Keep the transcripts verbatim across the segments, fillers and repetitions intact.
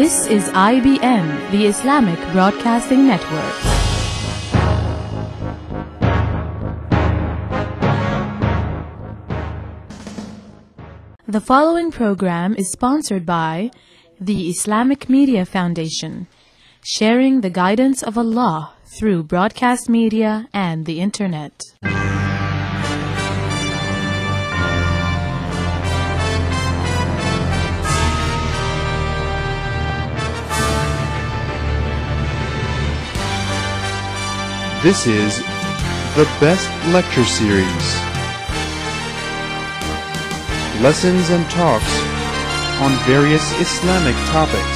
This is I B N, the Islamic Broadcasting Network. The following program is sponsored by the Islamic Media Foundation, sharing the guidance of Allah through broadcast media and the Internet. This is the best lecture series. Lessons and talks on various Islamic topics.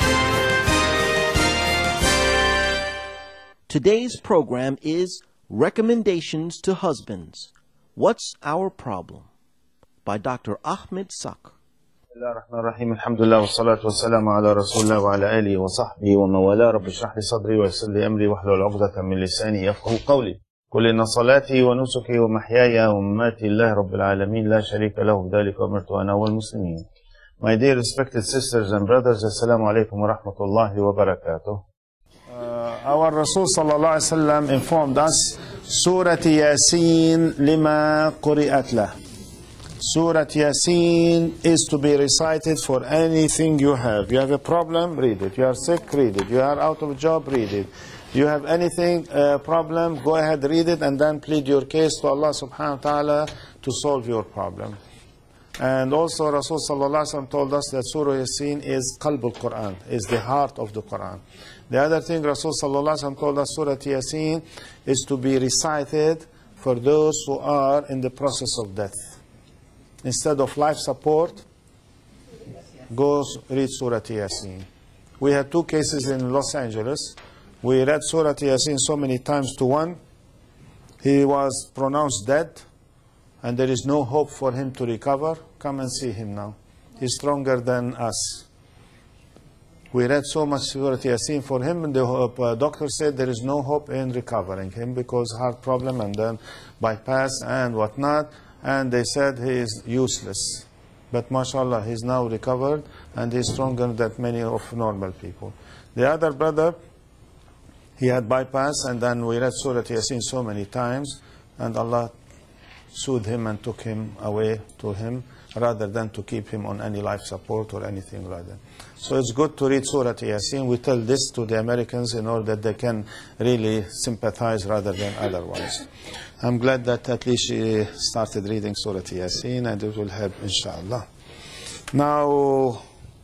Today's program is Recommendations to Husbands. What's Our Problem? By Doctor Ahmed Sak. Bismillahirrahmanirrahim. Alhamdulillah wa salatu wa salamu ala rasulullah wa ala alihi wa sahbihi wa mawala. Rabbi shrah li sadri wa yassir li amri wahlul 'uqdatan min lisani yafqahu qawli. Qul inna salati wa nusuki wa mahyaya wa mamati lillahi rabbil alamin la sharika lahu bidhalika umirtu ana wal muslimin. My dear respected sisters and brothers, assalamu alaikum wa rahmatullahi wa barakatuh. Uh, our Rasul sallallahu alaihi wasallam informed us, Surah Yasin lima quri'at lah. Surah Yasin is to be recited for anything you have. You have a problem, read it. You are sick, read it. You are out of a job, read it. You have anything, uh, problem, go ahead, read it, and then plead your case to Allah subhanahu wa ta'ala to solve your problem. And also Rasul sallallahu alaihi wasallam told us that Surah Yasin is qalb al-Quran, is the heart of the Quran. The other thing Rasul sallallahu alaihi wasallam told us, Surah Yasin is to be recited for those who are in the process of death. Instead of life support, go read Surah Yasin. We had two cases in Los Angeles. We read Surah Yasin so many times to one. He was pronounced dead, and there is no hope for him to recover. Come and see him now. He's stronger than us. We read so much Surah Yasin for him, and the uh, doctor said there is no hope in recovering him because heart problem and then bypass and whatnot. And they said he is useless. But mashallah, he's now recovered and he's stronger than many of normal people. The other brother, he had bypass, and then we read Surah Yasin so many times, and Allah soothed him and took him away to him, rather than to keep him on any life support or anything like that. So it's good to read Surah Yasin. We tell this to the Americans in order that they can really sympathize rather than otherwise. I'm glad that at least she started reading Surah Yasin, and it will help, inshallah. Now,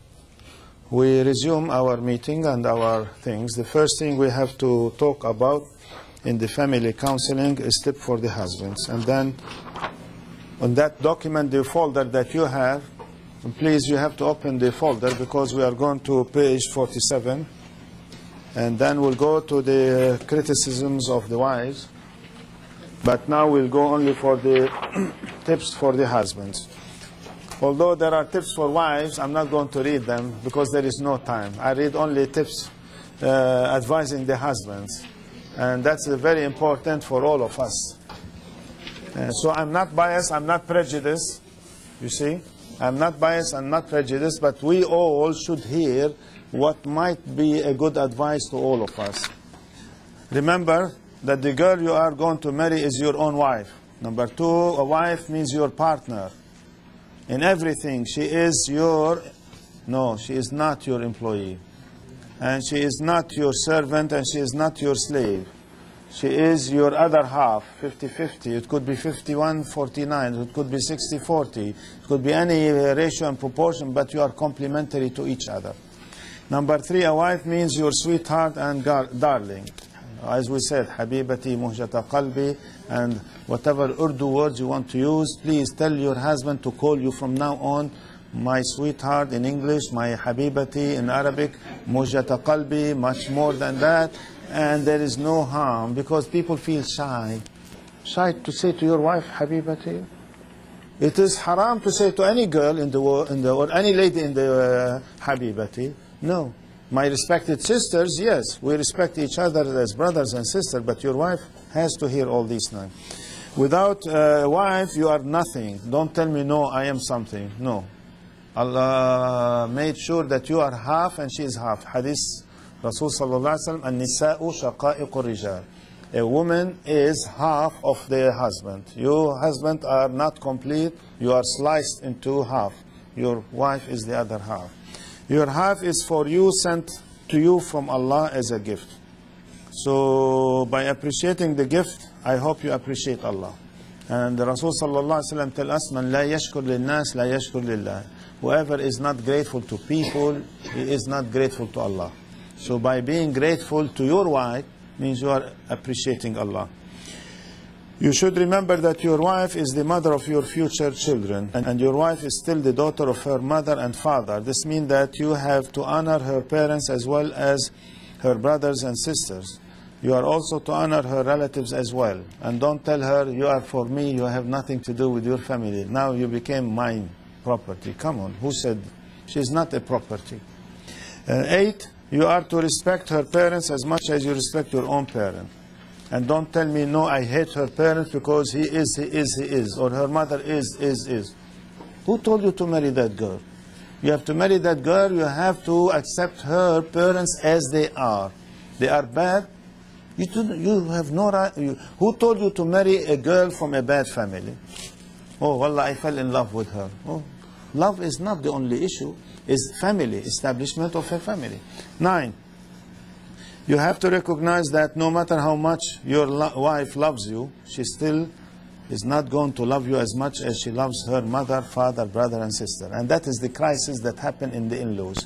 we resume our meeting and our things. The first thing we have to talk about in the family counseling is tip for the husbands. And then, on that document, the folder that you have, please, you have to open the folder because we are going to page forty-seven. And then we'll go to the criticisms of the wives. But now we'll go only for the tips for the husbands. Although there are tips for wives, I'm not going to read them because there is no time. I read only tips uh, advising the husbands. And that's uh, very important for all of us. Uh, so I'm not biased, I'm not prejudiced, you see. I'm not biased, I'm not prejudiced, but we all should hear what might be a good advice to all of us. Remember that the girl you are going to marry is your own wife. Number two, a wife means your partner. In everything, she is your, no, she is not your employee. And she is not your servant, and she is not your slave. She is your other half, fifty fifty. It could be fifty-one forty-nine. It could be sixty forty. It could be any ratio and proportion, but you are complementary to each other. Number three, a wife means your sweetheart and darling. As we said, Habibati, Muhjata Qalbi, and whatever Urdu words you want to use, please tell your husband to call you from now on my sweetheart in English, my Habibati in Arabic, Muhjata Qalbi, much more than that. And there is no harm because people feel shy. Shy to say to your wife, Habibati. It is haram to say to any girl in the world, in the, or any lady in the uh, Habibati. No. My respected sisters, yes, we respect each other as brothers and sisters, but your wife has to hear all these things. Without a wife, you are nothing. Don't tell me, no, I am something. No. Allah made sure that you are half and she is half. Hadith Rasul sallallahu alaihi wasallam, an-nisa'u shaqa'iqur rijal. A woman is half of their husband. Your husband are not complete. You are sliced into half. Your wife is the other half. Your half is for you, sent to you from Allah as a gift. So by appreciating the gift, I hope you appreciate Allah. And the Rasul sallallahu alaihi wasallam tell us, "Man la yashkur lin-nas la yashkur lillah." Whoever is not grateful to people, he is not grateful to Allah. So by being grateful to your wife means you are appreciating Allah. You should remember that your wife is the mother of your future children, and, and your wife is still the daughter of her mother and father. This means that you have to honor her parents as well as her brothers and sisters. You are also to honor her relatives as well. And don't tell her, you are for me, you have nothing to do with your family. Now you became mine property. Come on, who said? She is not a property. Uh, eight, you are to respect her parents as much as you respect your own parent. And don't tell me, no, I hate her parents because he is, he is, he is, or her mother is, is, is. Who told you to marry that girl? You have to marry that girl, you have to accept her parents as they are. They are bad. You, do, you have no right. You, who told you to marry a girl from a bad family? Oh, wallah, I fell in love with her. Oh, love is not the only issue. It's family, establishment of a family. Nine, you have to recognize that no matter how much your lo wife loves you, she still is not going to love you as much as she loves her mother, father, brother, and sister. And that is the crisis that happened in the in-laws.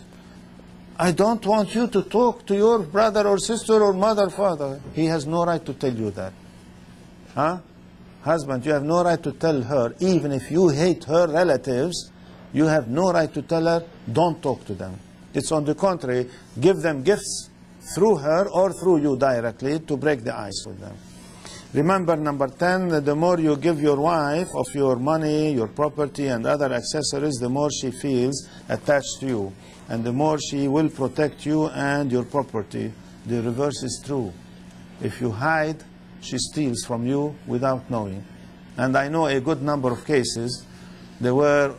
I don't want you to talk to your brother or sister or mother, father. He has no right to tell you that. Huh? Husband, you have no right to tell her, even if you hate her relatives, you have no right to tell her, don't talk to them. It's on the contrary, give them gifts through her or through you directly to break the ice with them. Remember, number ten, the more you give your wife of your money, your property, and other accessories, the more she feels attached to you. And the more she will protect you and your property. The reverse is true. If you hide, she steals from you without knowing. And I know a good number of cases, there were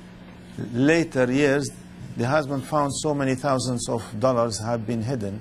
later years, the husband found so many thousands of dollars have been hidden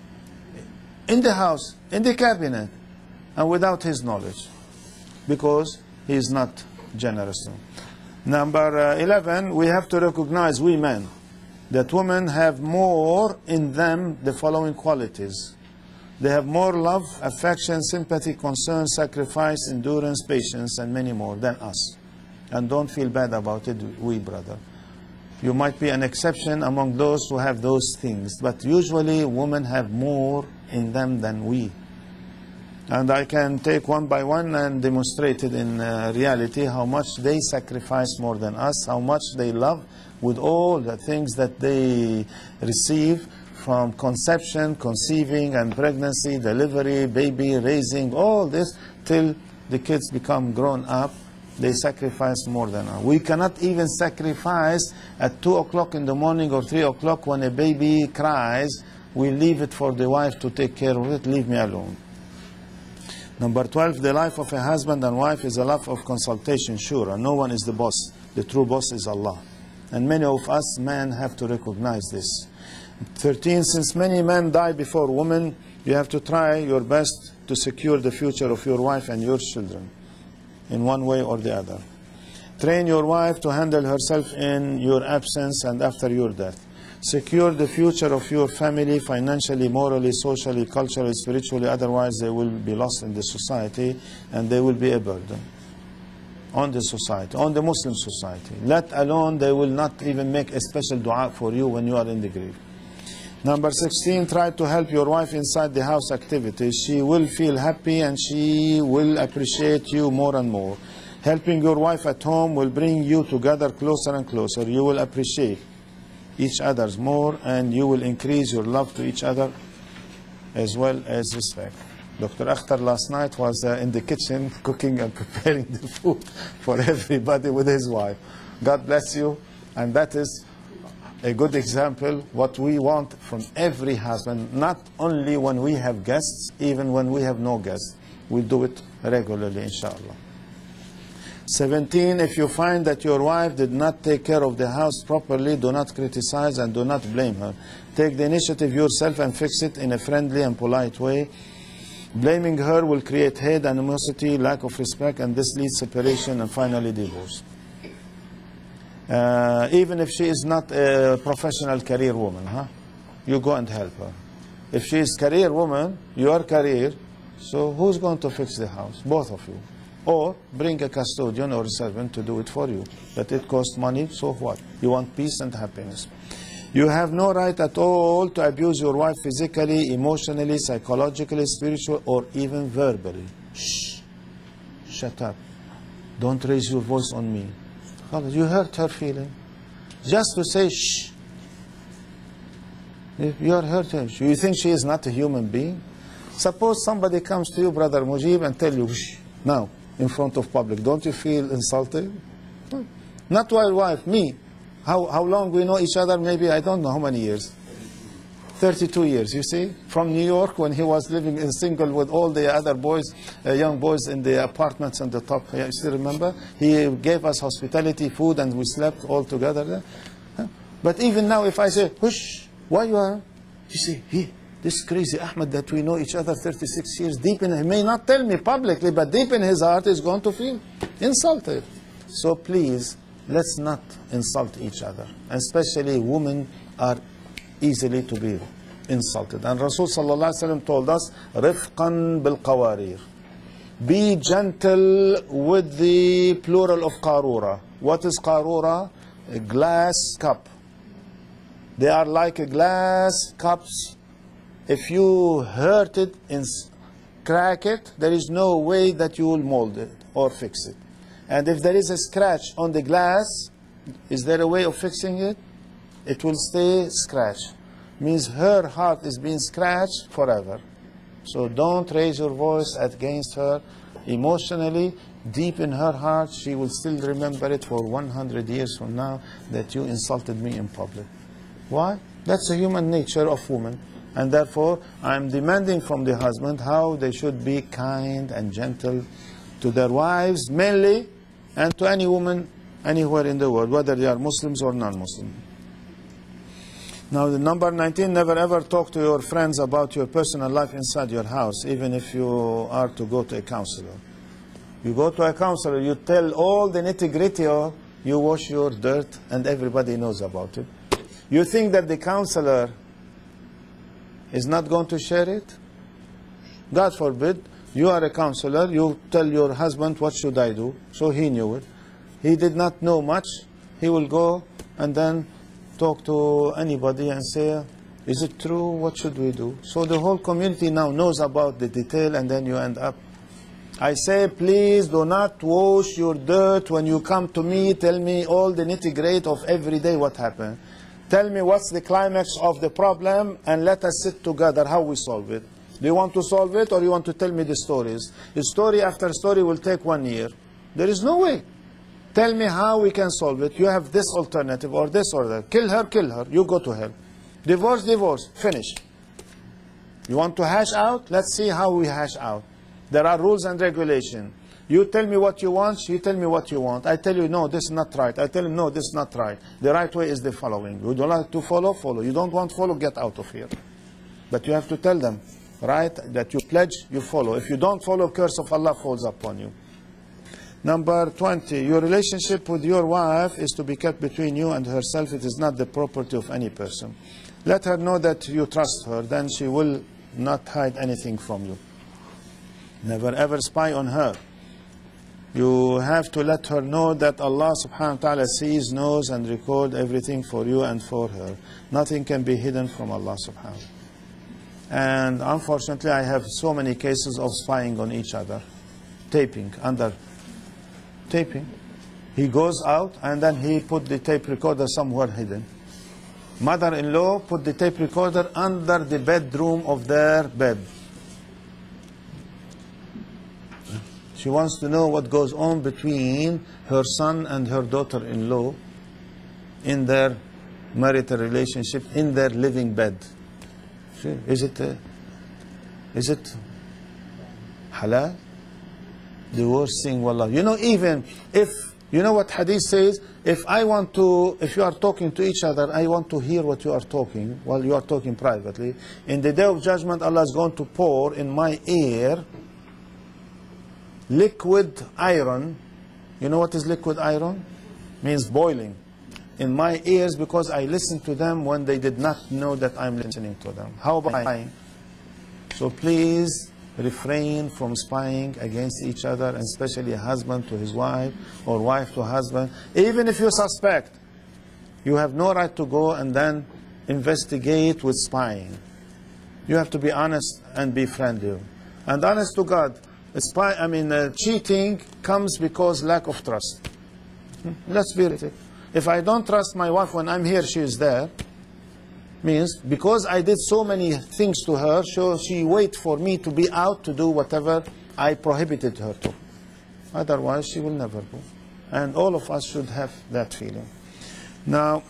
in the house, in the cabinet, and without his knowledge, because he is not generous. Number uh, eleven, we have to recognize, we men, that women have more in them the following qualities. They have more love, affection, sympathy, concern, sacrifice, endurance, patience, and many more than us. And don't feel bad about it, we brother. You might be an exception among those who have those things, but usually women have more in them than we. And I can take one by one and demonstrate it in uh, reality how much they sacrifice more than us, how much they love with all the things that they receive from conception, conceiving, and pregnancy, delivery, baby, raising, all this, till the kids become grown up. They sacrifice more than us. We cannot even sacrifice at two o'clock in the morning or three o'clock when a baby cries. We leave it for the wife to take care of it. Leave me alone. Number twelve, the life of a husband and wife is a life of consultation, sure. And no one is the boss. The true boss is Allah. And many of us men have to recognize this. thirteen, since many men die before women, you have to try your best to secure the future of your wife and your children in one way or the other. Train your wife to handle herself in your absence and after your death. Secure the future of your family financially, morally, socially, culturally, spiritually. Otherwise, they will be lost in the society and they will be a burden on the society, on the Muslim society. Let alone, they will not even make a special dua for you when you are in the grave. Number sixteen, try to help your wife inside the house activities. She will feel happy and she will appreciate you more and more. Helping your wife at home will bring you together closer and closer. You will appreciate each other's more and you will increase your love to each other as well as respect. Doctor Akhtar last night was uh, in the kitchen cooking and preparing the food for everybody with his wife. God bless you. And that is a good example what we want from every husband, not only when we have guests, even when we have no guests. We do it regularly, inshallah. seventeen, if you find that your wife did not take care of the house properly, do not criticize and do not blame her. Take the initiative yourself and fix it in a friendly and polite way. Blaming her will create hate, animosity, lack of respect, and this leads separation and finally divorce. Uh, even if she is not a professional career woman, huh? You go and help her. If she is career woman, your career, so who's going to fix the house? Both of you. Or bring a custodian or a servant to do it for you. But it costs money, so what? You want peace and happiness. You have no right at all to abuse your wife physically, emotionally, psychologically, spiritually, or even verbally. Shh. Shut up. Don't raise your voice on me. You hurt her feeling. Just to say shh. You are hurting. You think she is not a human being? Suppose somebody comes to you, Brother Mujib, and tell you shh now in front of public. Don't you feel insulted? Not your wife, me. How, how long we know each other? Maybe, I don't know how many years. thirty-two years, you see? From New York, when he was living in single with all the other boys, uh, young boys in the apartments on the top. Yeah, you still remember? He gave us hospitality, food, and we slept all together there. Huh? But even now, if I say, hush, why you are? You say, he, this crazy Ahmed that we know each other thirty-six years, deep in, he may not tell me publicly, but deep in his heart is going to feel insulted. So please, let's not insult each other. Especially women are easily to be insulted. And Rasul sallallahu alaihi wasallam told us, rifqan bil qawarir. Be gentle with the plural of qarura. What is qarura? A glass cup. They are like a glass cups. If you hurt it and crack it, there is no way that you will mold it or fix it. And if there is a scratch on the glass, is there a way of fixing it? It will stay scratched. Means her heart is being scratched forever. So don't raise your voice against her emotionally. Deep in her heart, she will still remember it for one hundred years from now that you insulted me in public. Why? That's the human nature of women. And therefore, I'm demanding from the husband how they should be kind and gentle to their wives, mainly, and to any woman anywhere in the world, whether they are Muslims or non-Muslim. Now, the number nineteen, never ever talk to your friends about your personal life inside your house, even if you are to go to a counselor. You go to a counselor, you tell all the nitty-gritty, or you wash your dirt, and everybody knows about it. You think that the counselor is not going to share it? God forbid, you are a counselor, you tell your husband, what should I do? So he knew it. He did not know much. He will go and then talk to anybody and say, is it true? What should we do? So the whole community now knows about the detail, and then you end up. I say, please do not wash your dirt when you come to me. Tell me all the nitty-gritty of every day what happened. Tell me what's the climax of the problem, and let us sit together how we solve it. Do you want to solve it, or you want to tell me the stories? The story after story will take one year. There is no way. Tell me how we can solve it. You have this alternative or this or that. Kill her, kill her. You go to hell. Divorce, divorce. Finish. You want to hash out? Let's see how we hash out. There are rules and regulations. You tell me what you want, you tell me what you want. I tell you, no, this is not right. I tell you, no, this is not right. The right way is the following. You don't like to follow, follow. You don't want to follow, get out of here. But you have to tell them, right, that you pledge, you follow. If you don't follow, curse of Allah falls upon you. Number twenty, your relationship with your wife is to be kept between you and herself. It is not the property of any person. Let her know that you trust her, then she will not hide anything from you. Never ever spy on her. You have to let her know that Allah subhanahu wa ta'ala sees, knows, and records everything for you and for her. Nothing can be hidden from Allah subhanahu wa ta'ala. And unfortunately, I have so many cases of spying on each other. Taping, under taping. He goes out and then he put the tape recorder somewhere hidden. Mother-in-law put the tape recorder under the bedroom of their bed. She wants to know what goes on between her son and her daughter-in-law in their marital relationship, in their living bed. Is it, uh, is it halal? The worst thing, wallah. You know, even if, you know what hadith says? If I want to, if you are talking to each other, I want to hear what you are talking while you are talking privately. In the day of judgment, Allah is going to pour in my ear liquid iron. You know what is liquid iron? Means boiling. In my ears, because I listened to them when they did not know that I'm listening to them. How about spying? So please refrain from spying against each other, and especially a husband to his wife or wife to husband. Even if you suspect, you have no right to go and then investigate with spying. You have to be honest and be friendly. And honest to God, spy, I mean, uh, cheating comes because lack of trust. Let's be real. If I don't trust my wife when I'm here, she is there. Means because I did so many things to her, so she wait for me to be out to do whatever I prohibited her to. Otherwise, she will never go. And all of us should have that feeling. Now,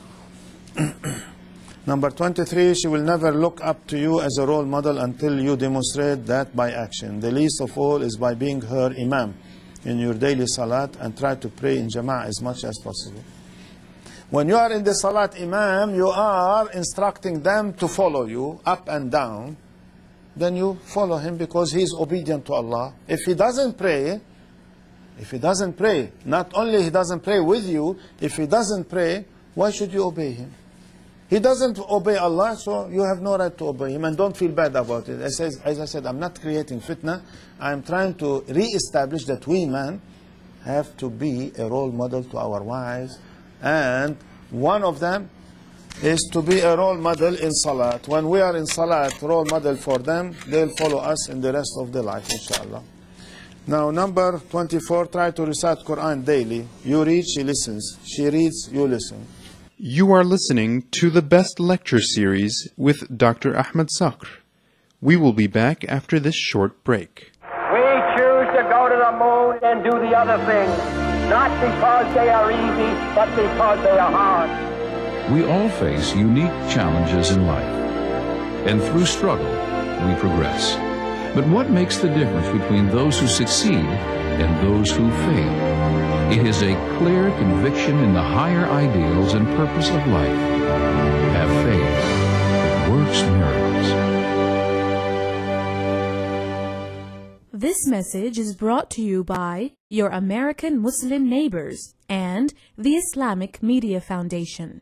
number twenty-three, she will never look up to you as a role model until you demonstrate that by action. The least of all is by being her imam in your daily salat, and try to pray in jama'ah as much as possible. When you are in the salat imam, you are instructing them to follow you up and down. Then you follow him because he is obedient to Allah. If he doesn't pray, if he doesn't pray, not only he doesn't pray with you, if he doesn't pray, why should you obey him? He doesn't obey Allah, so you have no right to obey him, and don't feel bad about it. As, as I said, I'm not creating fitna. I'm trying to re-establish that we men have to be a role model to our wives, and one of them is to be a role model in salat. When we are in salat, role model for them, they'll follow us in the rest of their life, inshallah. Now, number twenty-four, try to recite Quran daily. You read, she listens. She reads, you listen. You are listening to the Best Lecture Series with Doctor Ahmed Sakr. We will be back after this short break. We choose to go to the moon and do the other things, not because they are easy, but because they are hard. We all face unique challenges in life, and through struggle, we progress. But what makes the difference between those who succeed and those who fail? It is a clear conviction in the higher ideals and purpose of life. Have faith. It works miracles. This message is brought to you by your American Muslim neighbors and the Islamic Media Foundation.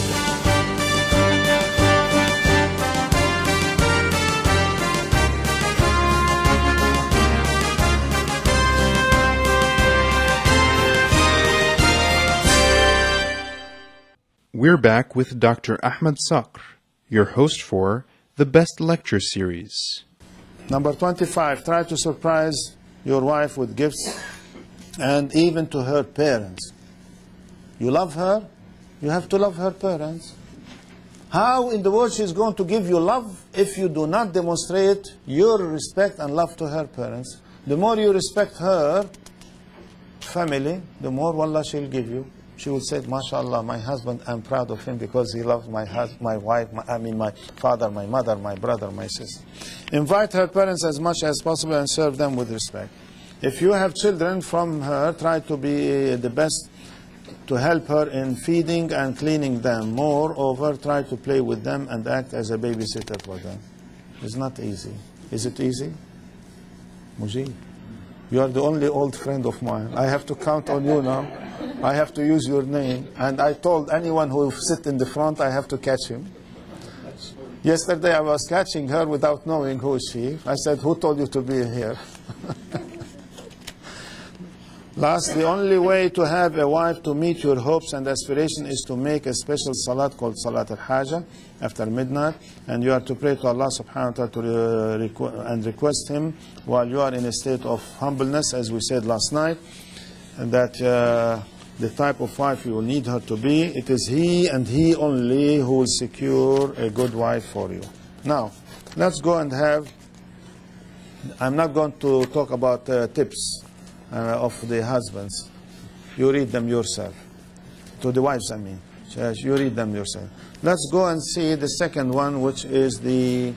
We're back with Doctor Ahmed Sakr, your host for the Best Lecture Series. Number twenty-five, try to surprise your wife with gifts, and even to her parents. You love her, you have to love her parents. How in the world she's going to give you love if you do not demonstrate your respect and love to her parents? The more you respect her family, the more wallah she'll give you. She will say, MashaAllah, my husband, I'm proud of him because he loves my hus my wife, my, I mean my father, my mother, my brother, my sister. Invite her parents as much as possible and serve them with respect. If you have children from her, try to be the best to help her in feeding and cleaning them. Moreover, try to play with them and act as a babysitter for them. It's not easy. Is it easy? Mujib, you are the only old friend of mine. I have to count on you now. I have to use your name. And I told anyone who sit in the front, I have to catch him. Yesterday I was catching her without knowing who is she. I said, who told you to be here? Last, the only way to have a wife to meet your hopes and aspirations is to make a special salat called Salat al-Haja after midnight, and you are to pray to Allah subhanahu wa ta'ala to re requ and request Him while you are in a state of humbleness, as we said last night, and that uh, the type of wife you will need her to be, it is He and He only who will secure a good wife for you. Now, let's go and have, I'm not going to talk about uh, tips Uh, of the husbands. You read them yourself. To the wives, I mean. You read them yourself. Let's go and see the second one, which is the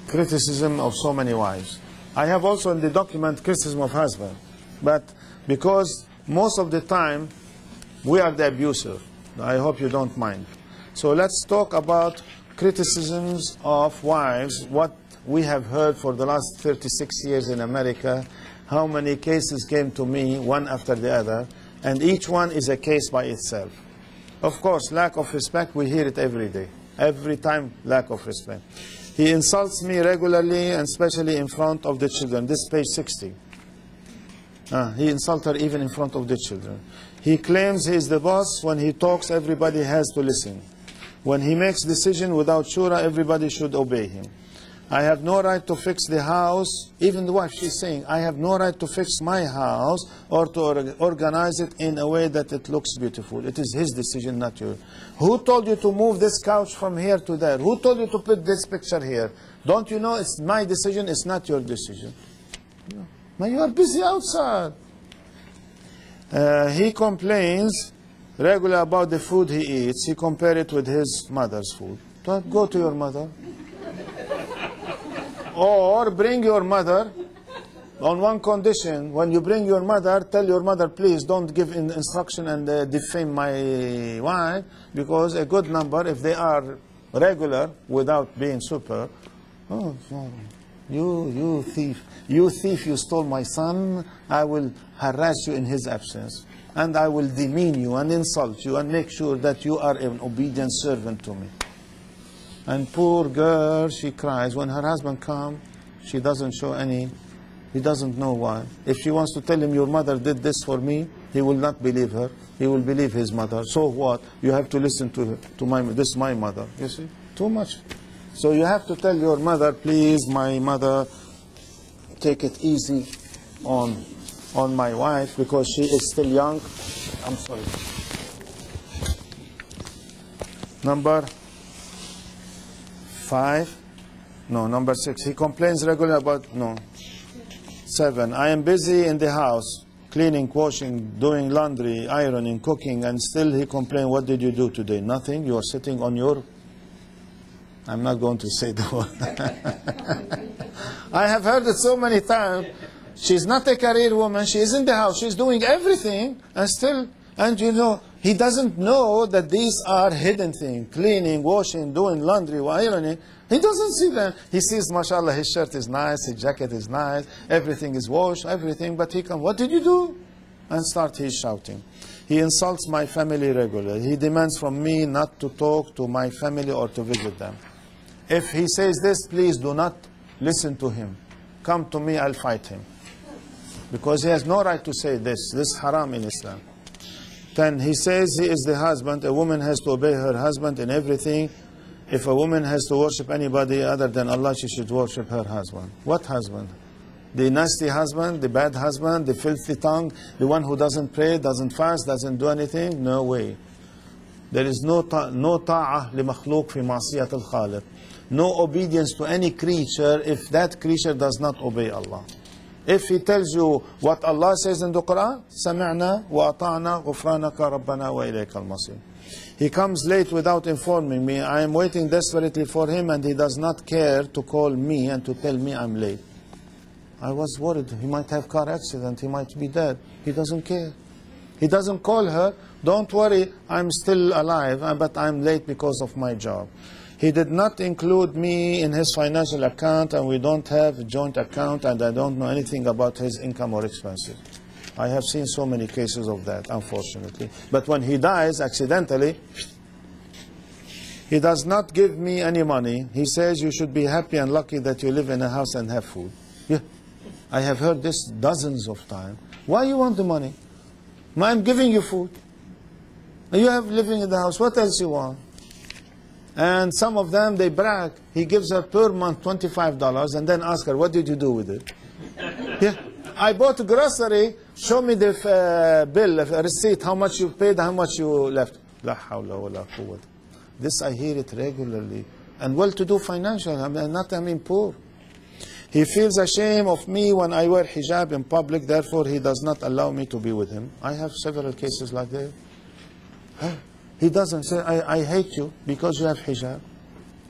criticism of so many wives. I have also in the document criticism of husband. But because most of the time we are the abuser, I hope you don't mind. So let's talk about criticisms of wives, what we have heard for the last thirty-six years in America, how many cases came to me, one after the other, and each one is a case by itself. Of course, lack of respect, we hear it every day. Every time, lack of respect. He insults me regularly, and especially in front of the children. This is page sixty. Uh, he insults her even in front of the children. He claims he is the boss. When he talks, everybody has to listen. When he makes decision without shura, everybody should obey him. I have no right to fix the house. Even the wife, she's saying, I have no right to fix my house or to or organize it in a way that it looks beautiful. It is his decision, not yours. Who told you to move this couch from here to there? Who told you to put this picture here? Don't you know it's my decision, it's not your decision? No. But you are busy outside. Uh, he complains regularly about the food he eats. He compares it with his mother's food. Don't go to your mother. Or bring your mother on one condition. When you bring your mother, tell your mother, please don't give in instruction and uh, defame my wife, because a good number, if they are regular without being super, oh, you, you thief, you thief, you stole my son, I will harass you in his absence. And I will demean you and insult you and make sure that you are an obedient servant to me. And poor girl, she cries. When her husband comes, she doesn't show any, he doesn't know why. If she wants to tell him, your mother did this for me, he will not believe her. He will believe his mother. So what? You have to listen to her, to my, this is my mother. You see? Too much. So you have to tell your mother, please, my mother, take it easy on, on my wife, because she is still young. I'm sorry. Number five, no, number six. He complains regularly about, no. Seven, I am busy in the house, cleaning, washing, doing laundry, ironing, cooking, and still he complains, what did you do today? Nothing. You are sitting on your, I'm not going to say the word. I have heard it so many times. She's not a career woman. She is in the house. She's doing everything, and still, and you know, he doesn't know that these are hidden things. Cleaning, washing, doing laundry, ironing. He doesn't see them. He sees, mashallah, his shirt is nice, his jacket is nice, everything is washed, everything. But he comes, what did you do? And start his shouting. He insults my family regularly. He demands from me not to talk to my family or to visit them. If he says this, please do not listen to him. Come to me, I'll fight him. Because he has no right to say this. This is haram in Islam. Then he says he is the husband. A woman has to obey her husband in everything. If a woman has to worship anybody other than Allah, she should worship her husband. What husband? The nasty husband, the bad husband, the filthy tongue, the one who doesn't pray, doesn't fast, doesn't do anything? No way. There is no ta no ta'ah li makhluq fi ma'siyat al-khaliq. No obedience to any creature if that creature does not obey Allah. If he tells you what Allah says in the Quran, سَمِعْنَا وَأَطَعْنَا غُفْرَانَكَ رَبَّنَا وَإِلَيْكَ الْمَصِيرُ. He comes late without informing me. I am waiting desperately for him, and he does not care to call me and to tell me I'm late. I was worried. He might have car accident. He might be dead. He doesn't care. He doesn't call her. Don't worry, I'm still alive, but I'm late because of my job. He did not include me in his financial account, and we don't have a joint account, and I don't know anything about his income or expenses. I have seen so many cases of that, unfortunately. But when he dies accidentally, he does not give me any money. He says you should be happy and lucky that you live in a house and have food. Yeah, I have heard this dozens of times. Why you want the money? I'm giving you food. You have living in the house. What else you want? And some of them, they brag. He gives her per month twenty-five dollars and then ask her, what did you do with it? Yeah. I bought grocery. Show me the uh, bill, a receipt, how much you paid, how much you left. La hawla wa la quwwata. This I hear it regularly. And well-to-do financial, I mean, not I mean poor. He feels ashamed of me when I wear hijab in public, therefore he does not allow me to be with him. I have several cases like that. Huh? He doesn't say, I, I hate you because you have hijab.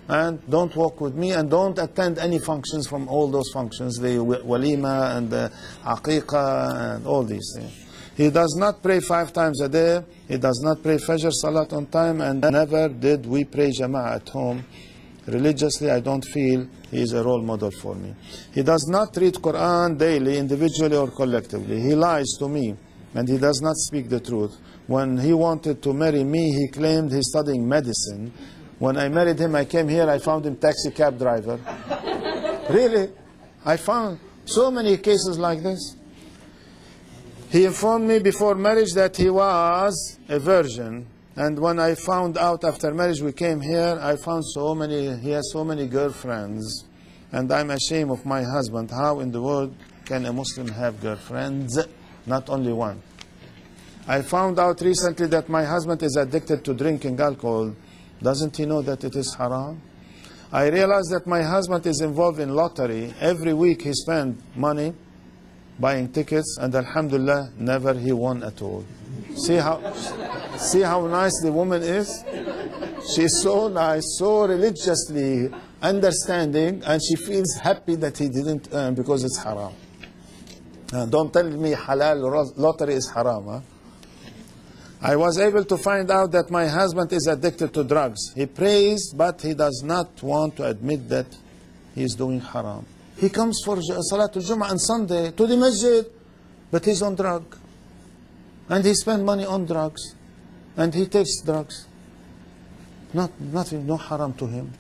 and don't walk with me, and don't attend any functions from all those functions, the walima and the aqiqah and all these things. He does not pray five times a day. He does not pray Fajr Salat on time, and never did we pray Jama'ah at home. Religiously, I don't feel he is a role model for me. He does not read Quran daily, individually or collectively. He lies to me, and he does not speak the truth. When he wanted to marry me, he claimed he's studying medicine. When I married him, I came here, I found him taxi cab driver. Really? I found so many cases like this. He informed me before marriage that he was a virgin. And when I found out after marriage, we came here, I found so many, he has so many girlfriends. And I'm ashamed of my husband. How in the world can a Muslim have girlfriends? Not only one. I found out recently that my husband is addicted to drinking alcohol. Doesn't he know that it is haram? I realized that my husband is involved in lottery. Every week he spends money buying tickets, and alhamdulillah, never he won at all. See how, see how nice the woman is? She's so nice, so religiously understanding, and she feels happy that he didn't earn because it's haram. Uh, don't tell me halal lottery is haram. Huh? I was able to find out that my husband is addicted to drugs. He prays, but he does not want to admit that he is doing haram. He comes for Salatul Jum'ah on Sunday to the masjid, but he's on drug. And he spends money on drugs. And he takes drugs. Not, nothing, no haram to him.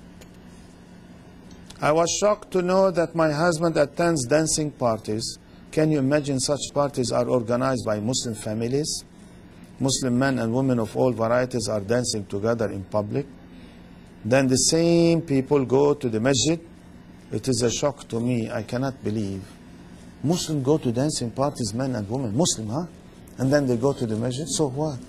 I was shocked to know that my husband attends dancing parties. Can you imagine such parties are organized by Muslim families? Muslim men and women of all varieties are dancing together in public. Then the same people go to the masjid. It is a shock to me. I cannot believe. Muslims go to dancing parties, men and women. Muslim, huh? And then they go to the masjid. So what?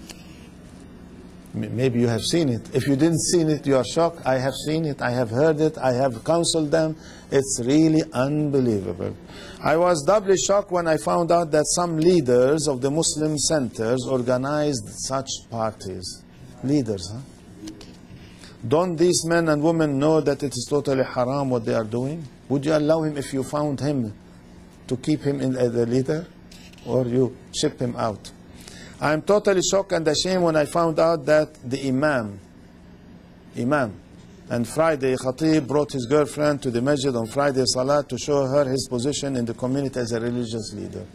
Maybe you have seen it. If you didn't see it, you are shocked. I have seen it. I have heard it. I have counseled them. It's really unbelievable. I was doubly shocked when I found out that some leaders of the Muslim centers organized such parties. Leaders, huh? Don't these men and women know that it is totally haram what they are doing? Would you allow him, if you found him, to keep him in, as a leader? Or you ship him out? I am totally shocked and ashamed when I found out that the Imam, Imam, and Friday, Khatib brought his girlfriend to the masjid on Friday Salah to show her his position in the community as a religious leader.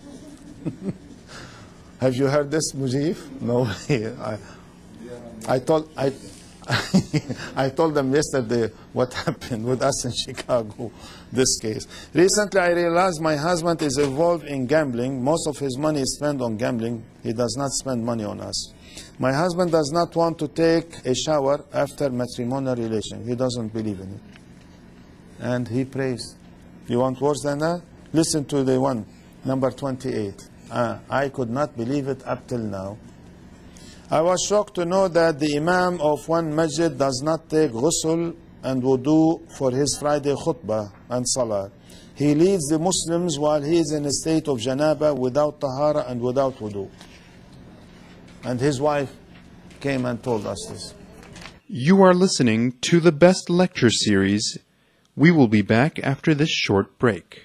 Have you heard this, Mujib? No way. I, I told, I, I told them yesterday what happened with us in Chicago, this case. Recently, I realized my husband is involved in gambling. Most of his money is spent on gambling. He does not spend money on us. My husband does not want to take a shower after matrimonial relation. He doesn't believe in it. And he prays. You want worse than that? Listen to the one, number twenty-eight. Uh, I could not believe it up till now. I was shocked to know that the Imam of one masjid does not take ghusl and wudu for his Friday khutbah and salah. He leads the Muslims while he is in a state of janaba, without tahara and without wudu. And his wife came and told us this. You are listening to the Best Lecture Series. We will be back after this short break.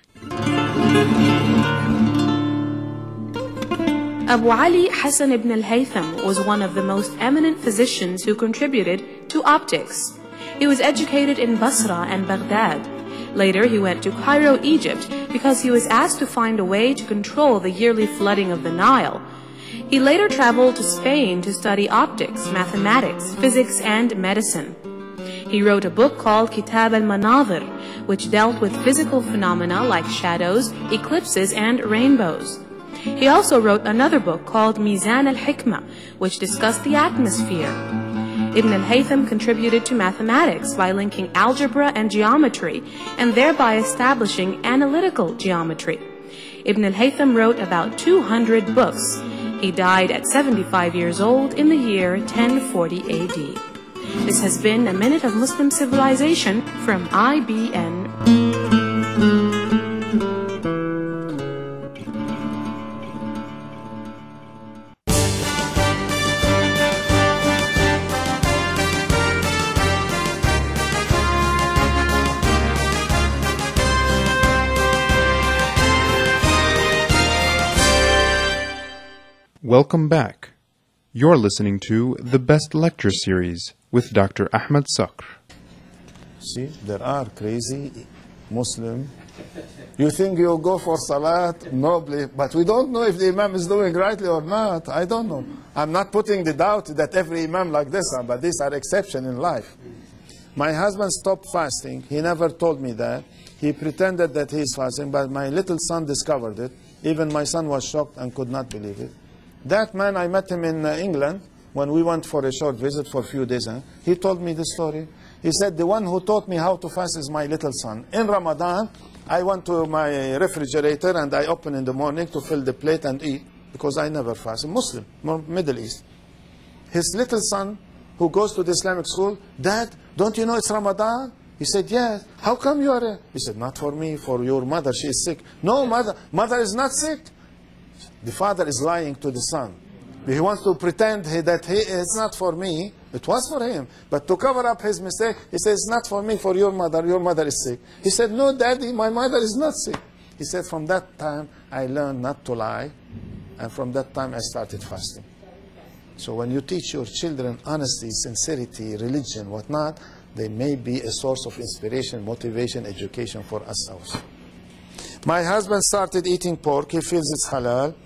Abu Ali Hassan ibn al-Haytham was one of the most eminent physicians who contributed to optics. He was educated in Basra and Baghdad. Later, he went to Cairo, Egypt, because he was asked to find a way to control the yearly flooding of the Nile. He later traveled to Spain to study optics, mathematics, physics, and medicine. He wrote a book called Kitab al-Manazir, which dealt with physical phenomena like shadows, eclipses, and rainbows. He also wrote another book called Mizan al-Hikmah, which discussed the atmosphere. Ibn al-Haytham contributed to mathematics by linking algebra and geometry, and thereby establishing analytical geometry. Ibn al-Haytham wrote about two hundred books. He died at seventy-five years old in the year ten forty A D. This has been a Minute of Muslim Civilization from I B N. Welcome back. You're listening to the Best Lecture Series with Doctor Ahmed Sakr. See, there are crazy Muslim. You think you go for Salat nobly, but we don't know if the Imam is doing rightly or not. I don't know. I'm not putting the doubt that every Imam like this, but these are exceptions in life. My husband stopped fasting. He never told me that. He pretended that he is fasting, but my little son discovered it. Even my son was shocked and could not believe it. That man, I met him in uh, England when we went for a short visit for a few days. Huh? He told me the story. He said, the one who taught me how to fast is my little son. In Ramadan, I went to my refrigerator and I opened in the morning to fill the plate and eat, because I never fast. A Muslim, Middle East. His little son, who goes to the Islamic school, Dad, don't you know it's Ramadan? He said, yes. How come you are here? He said, not for me, for your mother. She is sick. No, mother. Mother is not sick. The father is lying to the son. He wants to pretend he, that he, it's not for me. It was for him. But to cover up his mistake, he says, it's not for me, for your mother. Your mother is sick. He said, no, Daddy, my mother is not sick. He said, from that time, I learned not to lie. And from that time, I started fasting. So when you teach your children honesty, sincerity, religion, whatnot, they may be a source of inspiration, motivation, education for us also. My husband started eating pork. He feels it's halal.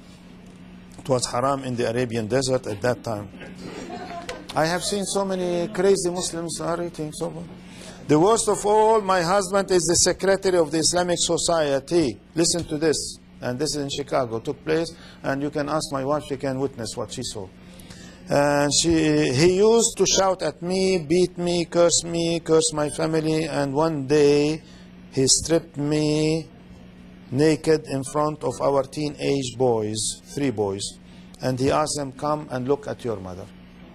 It was haram in the Arabian desert at that time. I have seen so many crazy Muslims are eating so much. The worst of all, my husband is the secretary of the Islamic Society. Listen to this. And this is in Chicago. Took place. And you can ask my wife, she can witness what she saw. And she, he used to shout at me, beat me, curse me, curse my family. And one day, he stripped me naked in front of our teenage boys, three boys. And he asked them, come and look at your mother.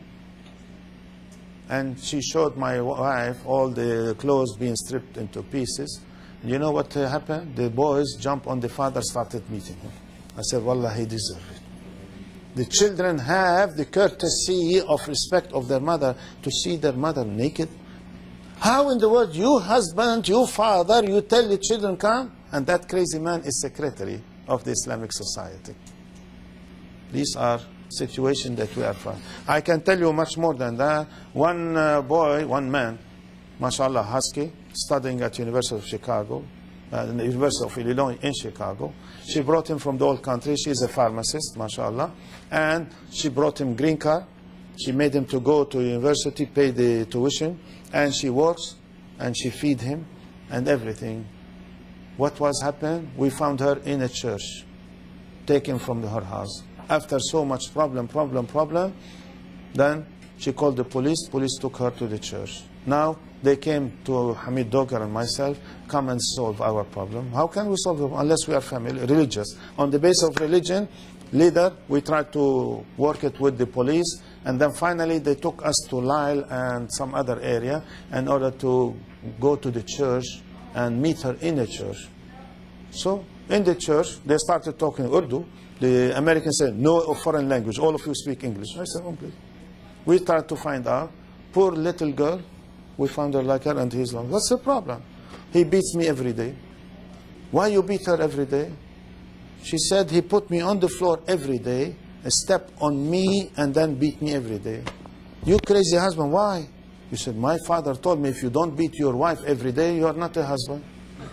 And she showed my wife all the clothes being stripped into pieces. You know what happened? The boys jumped on the father, started beating him. I said, Wallah, he deserved it. The children have the courtesy of respect of their mother to see their mother naked. How in the world, you husband, you father, you tell the children come? And that crazy man is secretary of the Islamic Society. These are situations that we are from. I can tell you much more than that. One uh, boy, one man, mashallah, husky, studying at University of Chicago, uh, the University of Illinois in Chicago. She brought him from the old country. She's a pharmacist, mashallah. And she brought him green card. She made him to go to university, pay the tuition. And she works, and she feed him, and everything. What was happening? We found her in a church, taken from her house. After so much problem, problem, problem, then she called the police. Police took her to the church. Now they came to Hamid Dogar and myself, come and solve our problem. How can we solve it unless we are family, religious? On the basis of religion, leader, we tried to work it with the police, and then finally they took us to Lyle and some other area in order to go to the church and meet her in the church. So in the church, they started talking Urdu. The Americans said, no foreign language, all of you speak English. I said, okay. We tried to find out. Poor little girl, we found her like her, and he's like, what's the problem? He beats me every day. Why you beat her every day? She said, he put me on the floor every day, step on me, and then beat me every day. You crazy husband, why? You said, my father told me if you don't beat your wife every day, you are not a husband.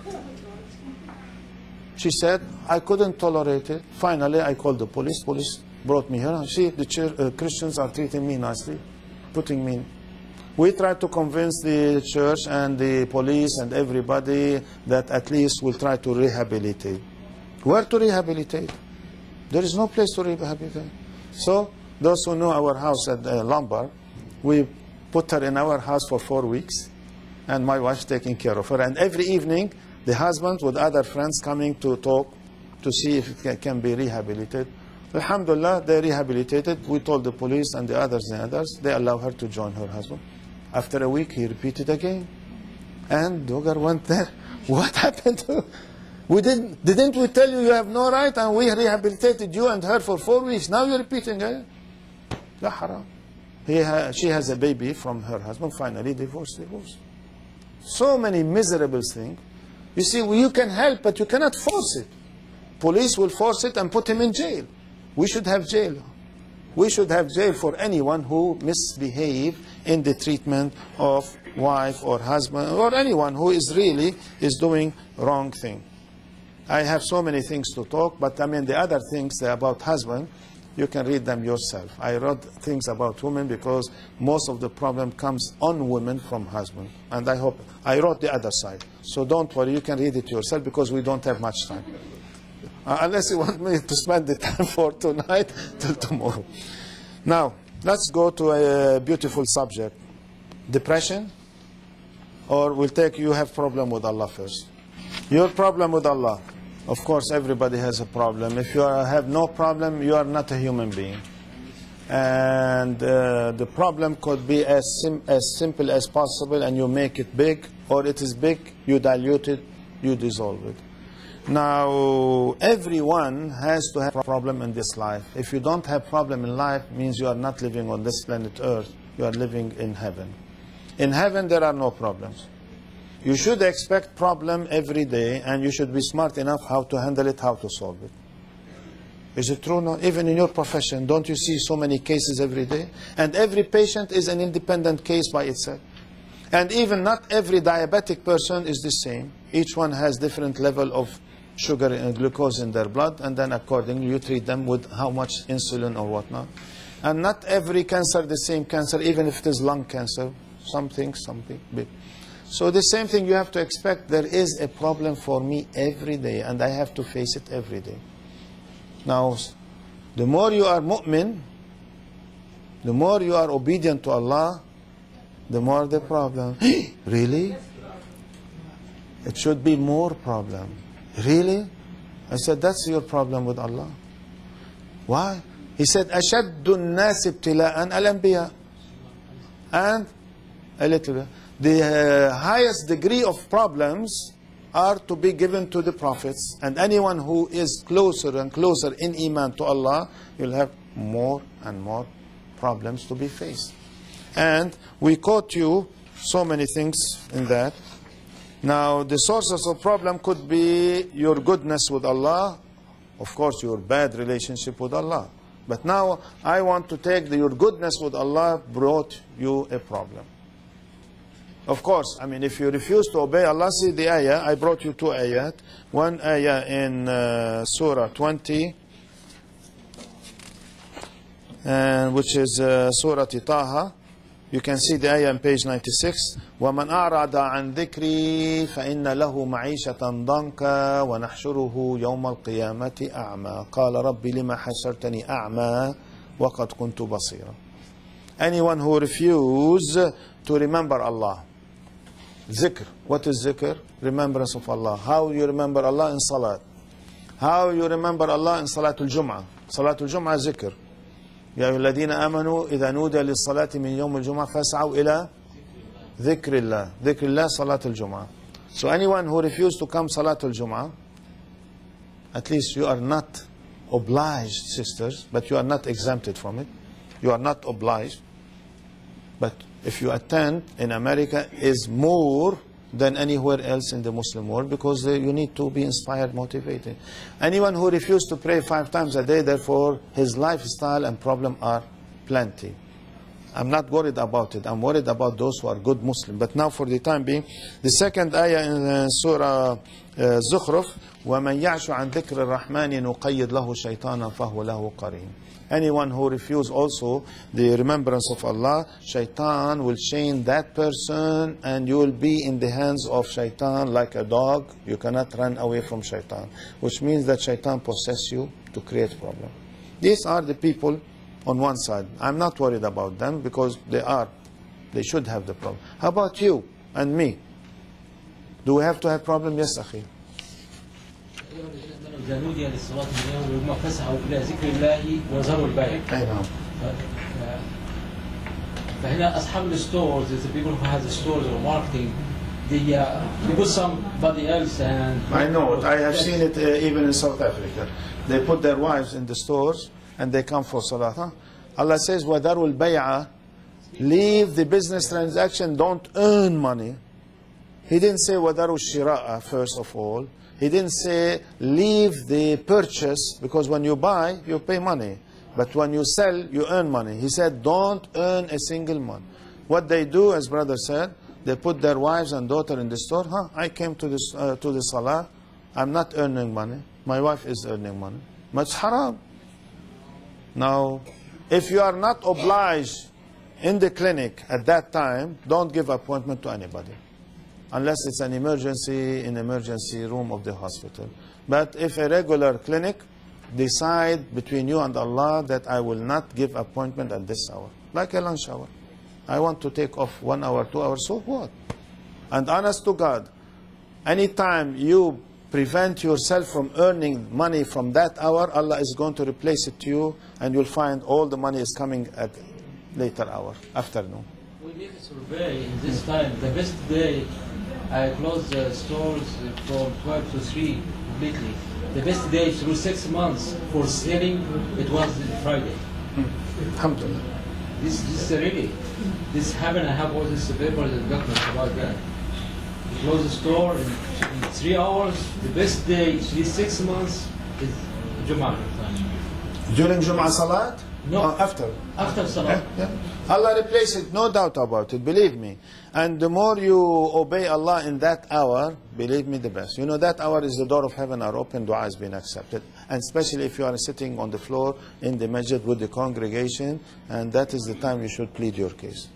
She said, I couldn't tolerate it. Finally, I called the police. Police brought me here. See, the church, uh, Christians are treating me nicely, putting me in. We tried to convince the church and the police and everybody that at least we'll try to rehabilitate. Where to rehabilitate? There is no place to rehabilitate. So, those who know our house at uh, Lombard, we put her in our house for four weeks, and my wife's taking care of her. And every evening, the husband with other friends coming to talk to see if it can be rehabilitated. Alhamdulillah, they rehabilitated. We told the police and the others and others. They allow her to join her husband. After a week, he repeated again. And Dogar went there. What happened to we didn't, didn't we tell you you have no right, and we rehabilitated you and her for four weeks. Now you're repeating it. La haram. He ha she has a baby from her husband. Finally, divorce, divorce. So many miserable things. You see, you can help, but you cannot force it. Police will force it and put him in jail. We should have jail. We should have jail for anyone who misbehave in the treatment of wife or husband, or anyone who is really is doing wrong thing. I have so many things to talk, but I mean the other things about husband, you can read them yourself. I wrote things about women because most of the problem comes on women from husband. And I hope, I wrote the other side. So don't worry, you can read it yourself because we don't have much time. Uh, unless you want me to spend the time for tonight till tomorrow. Now, let's go to a beautiful subject. Depression? Or we'll take you have problem with Allah first. Your problem with Allah. Of course, everybody has a problem. If you are, have no problem, you are not a human being. And uh, the problem could be as, sim as simple as possible, and you make it big, or it is big, you dilute it, you dissolve it. Now, everyone has to have a problem in this life. If you don't have problem in life, it means you are not living on this planet Earth. You are living in heaven. In heaven, there are no problems. You should expect problem every day, and you should be smart enough how to handle it, how to solve it. Is it true? No? Even in your profession, don't you see so many cases every day? And every patient is an independent case by itself. And even not every diabetic person is the same. Each one has different level of sugar and glucose in their blood, and then accordingly you treat them with how much insulin or whatnot. And not every cancer the same cancer, even if it is lung cancer. Something, something big. So the same thing you have to expect. There is a problem for me every day, and I have to face it every day. Now, the more you are mu'min, the more you are obedient to Allah, the more the problem. Really? It should be more problem. Really? I said, that's your problem with Allah. Why? He said, أَشَدُّ النَّاسِ ابْتِلَاءً الْأَنْبِيَاء. And a little bit. The uh, highest degree of problems are to be given to the prophets. And anyone who is closer and closer in Iman to Allah, you'll have more and more problems to be faced. And we quote you so many things in that. Now, the sources of problem could be your goodness with Allah, of course, your bad relationship with Allah. But now, I want to take the, your goodness with Allah brought you a problem. Of course, I mean, if you refuse to obey Allah, see the ayah, I brought you two ayat. One ayah in uh, Surah twenty, and which is uh, Surah Taha. You can see the ayah on page ninety-six. وَمَنْ أَعْرَضَ عَنْ ذِكْرِي فَإِنَّ لَهُ مَعِيشَةً ضَنْكًا وَنَحْشُرُهُ يَوْمَ الْقِيَامَةِ أَعْمَى قَالَ رَبِّ لِمَ حَشَرْتَنِي أَعْمَى وَقَدْ كُنْتُ بَصِيرًا. Anyone who refuses to remember Allah. Zikr. What is zikr? Remembrance of Allah. How you remember Allah in salat? How you remember Allah in Salatul Jum'ah? Salatul Jum'ah zikr. يا أيها الذين آمنوا إذا نودي للصلاة من يوم الجمعة فاسعوا إلى ذكر الله. ذكر الله صلاة الجمعة. So anyone who refuses to come Salatul Jum'ah, at least you are not obliged, sisters, but you are not exempted from it. You are not obliged. But if you attend in America is more than anywhere else in the Muslim world, because uh, you need to be inspired, motivated. Anyone who refuses to pray five times a day, therefore his lifestyle and problem are plenty. I'm not worried about it. I'm worried about those who are good Muslim. But now for the time being, the second ayah in uh, Surah uh, Zukhruf, وَمَنْ يَعْشُ عَنْ ذِكْرِ الرَّحْمَنِ نُقَيِّدْ لَهُ شَيْطَانًا فَهُوَ لَهُ قَرِينٌ. Anyone who refuses also the remembrance of Allah, shaitan will chain that person, and you will be in the hands of shaitan like a dog. You cannot run away from shaitan, which means that shaitan possesses you to create problem. These are the people on one side. I'm not worried about them because they are, they should have the problem. How about you and me? Do we have to have problem? Yes, Akhi. إذا نودي للصلاة من يوم الجمعة فاسعوا إلى ذكر الله وذروا البيع. أي نعم. فهنا أصحاب الستورز, the people who have the stores or marketing, they, uh, they put somebody else and. I know it. I have seen it uh, even in South Africa. They put their wives in the stores and they come for salah. Huh? Allah says, وَذَرُوا الْبَيْعَ. Leave the business transaction. Don't earn money. He didn't say wadaru shira'a first of all. He didn't say leave the purchase, because when you buy, you pay money. But when you sell, you earn money. He said, don't earn a single money. What they do, as brother said, they put their wives and daughter in the store. Huh, I came to, this, uh, to the salah. I'm not earning money. My wife is earning money. But it's haram. Now, if you are not obliged in the clinic at that time, don't give appointment to anybody. Unless it's an emergency in emergency room of the hospital. But if a regular clinic, decide between you and Allah that I will not give appointment at this hour. Like a lunch hour. I want to take off one hour, two hours, so what? And honest to God, anytime you prevent yourself from earning money from that hour, Allah is going to replace it to you, and you'll find all the money is coming at later hour, afternoon. We make a survey in this time. The best day, I close the stores from twelve to three completely. The best day through six months for selling, it was Friday. Alhamdulillah. This, this really, this happened. I have all this papers and documents about that. We close the store in, in three hours. The best day through six months is Jum'ah. During Jum'ah Salat? No. Or after? After Salat. Yeah, yeah. Allah replace it, no doubt about it, believe me. And the more you obey Allah in that hour, believe me, the best. You know, that hour is the door of heaven are open, dua has been accepted. And especially if you are sitting on the floor in the masjid with the congregation, and that is the time you should plead your case.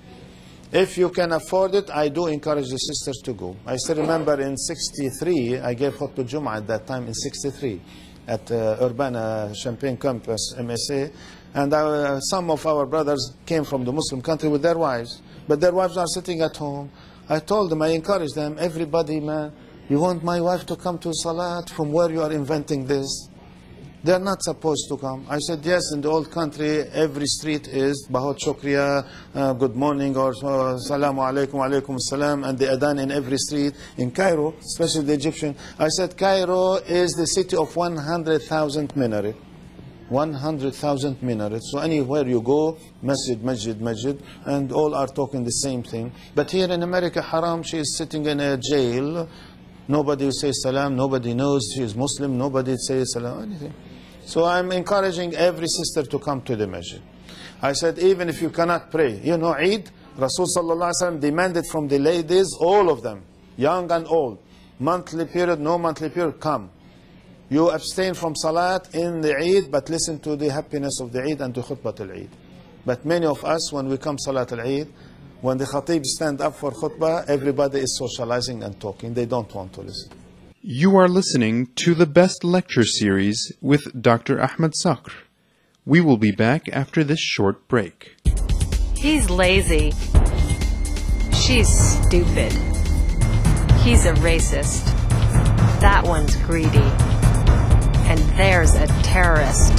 If you can afford it, I do encourage the sisters to go. I still remember in sixty-three, I gave Khutbah Jum'ah at that time in sixty-three at uh, Urbana Champaign Campus, M S A. And uh, some of our brothers came from the Muslim country with their wives. But their wives are sitting at home. I told them, I encouraged them, everybody, man, you want my wife to come to Salat? From where you are inventing this? They're not supposed to come. I said, yes, in the old country, every street is Bahut Shukriya, uh, good morning, or uh, Salamu alaikum, alaikum salam, and the adhan in every street. In Cairo, especially the Egyptian, I said, Cairo is the city of one hundred thousand minaret. one hundred thousand minarets. So anywhere you go, masjid, masjid, masjid, and all are talking the same thing. But here in America, haram, she is sitting in a jail. Nobody will say salam, nobody knows she is Muslim, nobody says salam, anything. So I'm encouraging every sister to come to the masjid. I said, even if you cannot pray, you know, Eid, Rasul sallallahu alaihi wasallam demanded from the ladies, all of them, young and old, monthly period, no monthly period, come. You abstain from Salat in the Eid, but listen to the happiness of the Eid and to Khutbah al-Eid. But many of us, when we come Salat al-Eid, when the Khatib stand up for Khutbah, everybody is socializing and talking. They don't want to listen. You are listening to the Best Lecture Series with Doctor Ahmed Sakr. We will be back after this short break. He's lazy. She's stupid. He's a racist. That one's greedy. And there's a terrorist.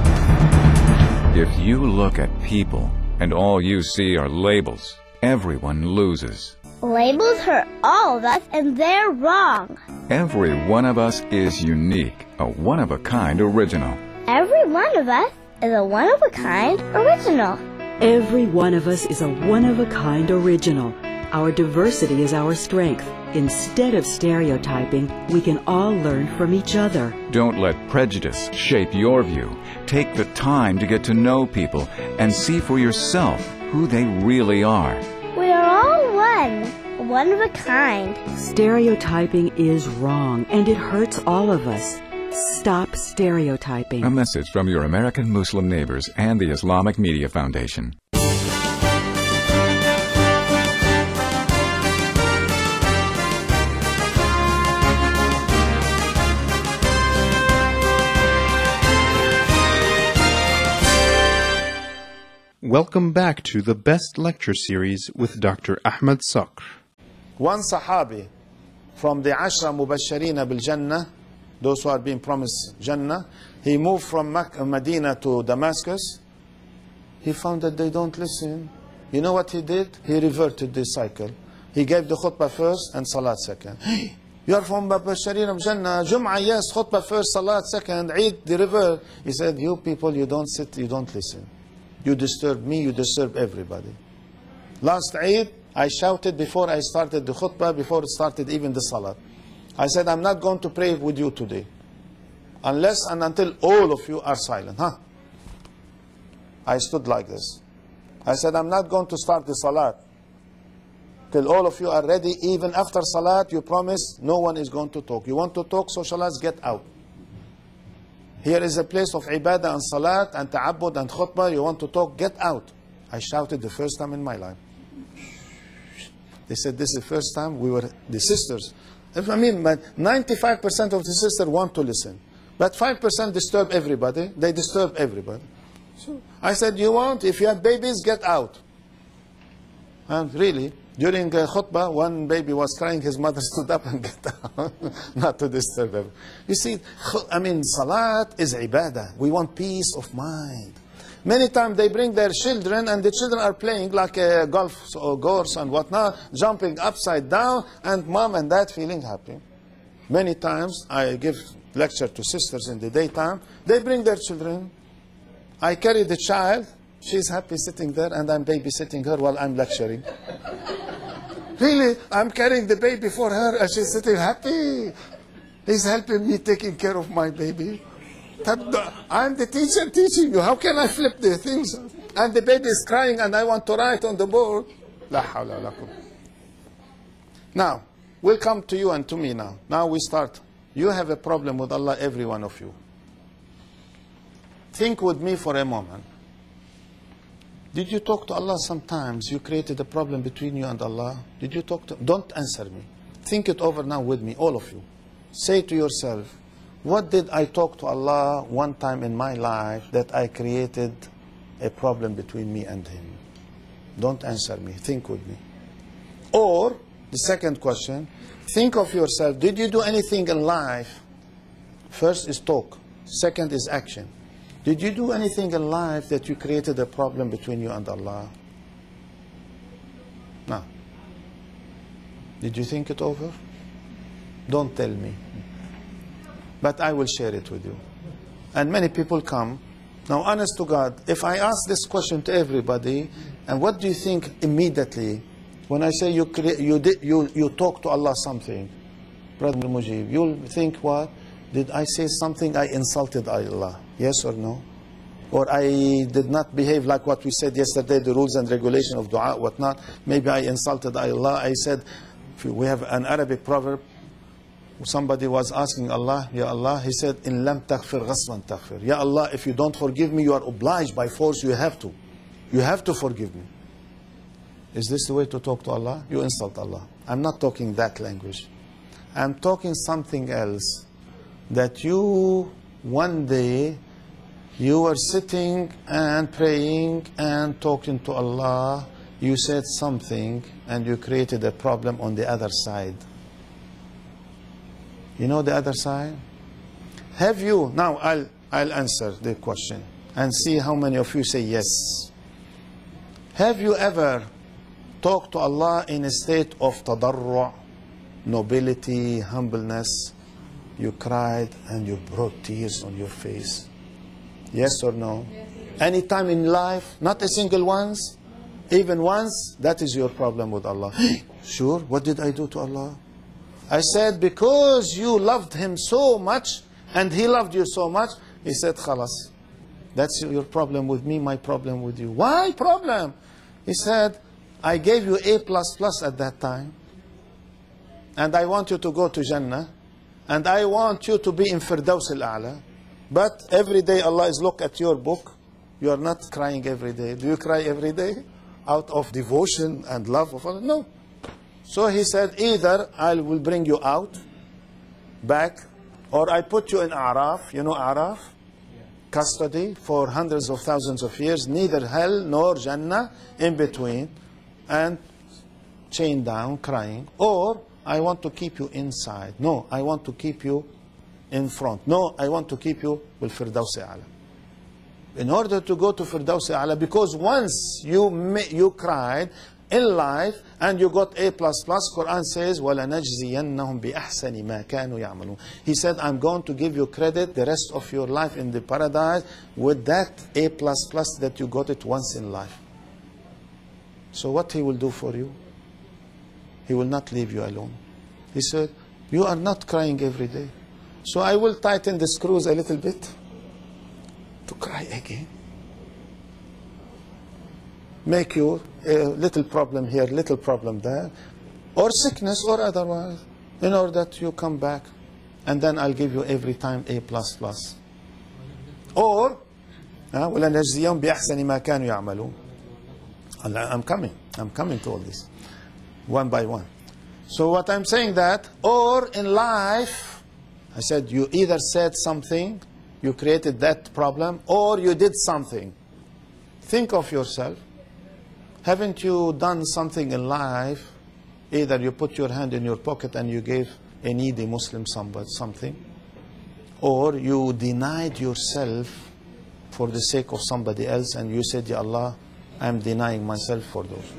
If you look at people and all you see are labels, everyone loses. Labels hurt all of us, and they're wrong. Every one of us is unique, a one-of-a-kind original. Every one of us is a one-of-a-kind original. Every one of us is a one-of-a-kind original. Our diversity is our strength. Instead of stereotyping, we can all learn from each other. Don't let prejudice shape your view. Take the time to get to know people and see for yourself who they really are. We are all one, one of a kind. Stereotyping is wrong, and it hurts all of us. Stop stereotyping. A message from your American Muslim neighbors and the Islamic Media Foundation. Welcome back to the Best Lecture Series with Doctor Ahmed Sakr. One Sahabi from the Ashra Mubasharina bil Jannah, those who are being promised Jannah, he moved from Makkah, Medina to Damascus. He found that they don't listen. You know what he did? He reverted the cycle. He gave the khutbah first and salat second. Hey, you are from Mubasharina bil Jannah, Jum'ah, yes, khutbah first, salat second, Eid, the reverse. He said, you people, you don't sit, you don't listen. You disturb me, you disturb everybody. Last Eid, I shouted before I started the khutbah, before it started even the salah. I said, I'm not going to pray with you today, unless and until all of you are silent. Huh? I stood like this. I said, I'm not going to start the salat till all of you are ready. Even after salat, you promise no one is going to talk. You want to talk, socialize, get out. Here is a place of ibadah and salat and ta'abbud and khutbah. You want to talk, get out. I shouted the first time in my life. They said, this is the first time we were, the sisters. I mean, ninety-five percent of the sisters want to listen. But five percent disturb everybody. They disturb everybody. So I said, you want, if you have babies, get out. And really, during the khutbah, one baby was crying, his mother stood up and got out, not to disturb him. You see, I mean, salat is ibadah. We want peace of mind. Many times they bring their children and the children are playing like a golf or course and whatnot, jumping upside down, and mom and dad feeling happy. Many times I give lecture to sisters in the daytime. They bring their children. I carry the child. She's happy sitting there, and I'm babysitting her while I'm lecturing. Really, I'm carrying the baby for her, and she's sitting happy. He's helping me taking care of my baby. I'm the teacher teaching you. How can I flip the things? And the baby is crying, and I want to write on the board. La hawla la quwwata. Now, we'll come to you and to me now. Now we start. You have a problem with Allah, every one of you. Think with me for a moment. Did you talk to Allah sometimes? You created a problem between you and Allah. Did you talk to... Don't answer me. Think it over now with me, all of you. Say to yourself, what did I talk to Allah one time in my life that I created a problem between me and Him? Don't answer me. Think with me. Or, the second question, think of yourself. Did you do anything in life? First is talk. Second is action. Did you do anything in life that you created a problem between you and Allah? No. Did you think it over? Don't tell me. But I will share it with you. And many people come. Now, honest to God, if I ask this question to everybody, and what do you think immediately when I say you cre- you did you you talk to Allah something, Brother Mujib, you'll think what? Did I say something I insulted Allah? Yes or no? Or I did not behave like what we said yesterday, the rules and regulation of dua, whatnot. Maybe I insulted Allah. I said, we have an Arabic proverb. Somebody was asking Allah, Ya Allah, he said, In lam taghfir ghasban taghfir. Ya Allah, if you don't forgive me, you are obliged by force, you have to. You have to forgive me. Is this the way to talk to Allah? You insult Allah. I'm not talking that language. I'm talking something else. That you, one day, you were sitting and praying and talking to Allah. You said something and you created a problem on the other side. You know the other side? Have you, now I'll, I'll answer the question and see how many of you say yes. Have you ever talked to Allah in a state of tadarru', nobility, humbleness? You cried and you brought tears on your face. Yes or no? Yes. Any time in life, not a single once, even once, that is your problem with Allah. Sure, what did I do to Allah? I said, because you loved Him so much and He loved you so much, He said, khalas. That's your problem with me, my problem with you. Why problem? He said, I gave you A plus plus at that time. And I want you to go to Jannah. And I want you to be in Firdaus al-A'la. But every day Allah is look at your book. You are not crying every day. Do you cry every day? Out of devotion and love of Allah? No. So He said, either I will bring you out, back, or I put you in A'raf. You know A'raf? Yeah. Custody for hundreds of thousands of years. Neither hell nor Jannah in between. And chained down, crying. Or I want to keep you inside. No, I want to keep you in front. No, I want to keep you with Firdaus A'la. In order to go to Firdaus A'la, because once you you cried in life and you got A plus plus, Quran says, وَلَنَجْزِيَنَّهُمْ بِأَحْسَنِ مَا كَانُوا يَعْمَلُونَ. He said, I'm going to give you credit the rest of your life in the paradise with that A plus plus that you got it once in life. So what He will do for you? He will not leave you alone. He said, you are not crying every day. So I will tighten the screws a little bit to cry again. Make you a little problem here, little problem there, or sickness or otherwise, in order that you come back. And then I'll give you every time A plus plus. Or, وَلَنَجْزِيَهُمْ بِأَحْسَنِ مَا كَانُوا يَعْمَلُونَ. I'm coming. I'm coming to all this, one by one. So what I'm saying that, or in life, I said you either said something, you created that problem, or you did something. Think of yourself. Haven't you done something in life? Either you put your hand in your pocket and you gave a needy Muslim somebody something, or you denied yourself for the sake of somebody else and you said, Ya Allah, I'm denying myself for those.